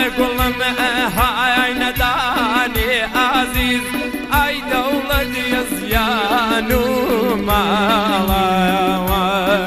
گوڵم های نەدانی عزیز ئای دەوڵەت یەزیان و ماڵە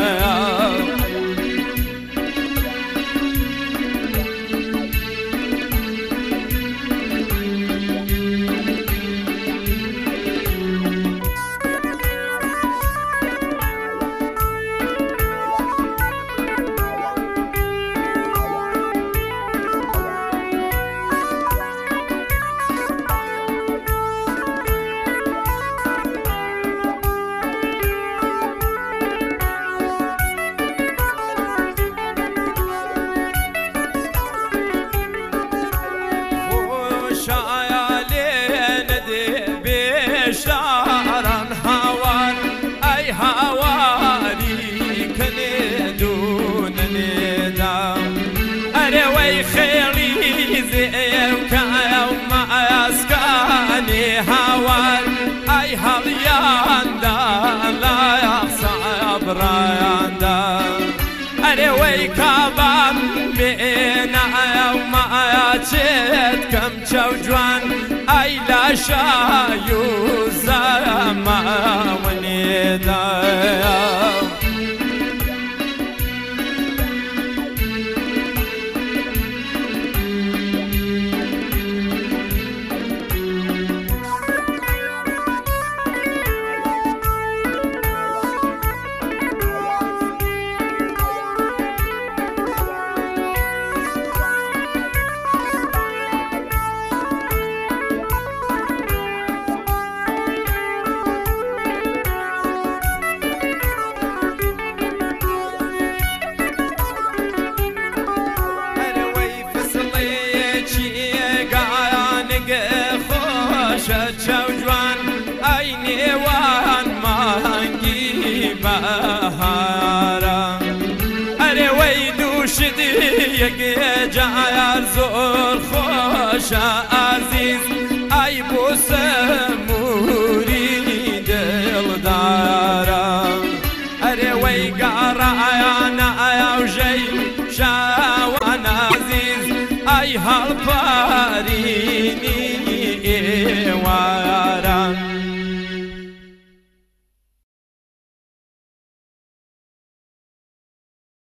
شاران هاوار ئەی هاواری کەنێدون نێدا ئەرێوەی خێڵی زێوکایە و مەعسکانی هاوار ئەی هەڵیاندا لایە سابڕایاندا ئەرێوەی کابان بێنایە و مەعچێت کەم چەو جوان ئەی لاشای و زەماوەنێدا چەو جوان ئەی نێوان مانگی بەهارە ئەرێوەی دووشت یەکێ جار زۆر خۆشە عەزیز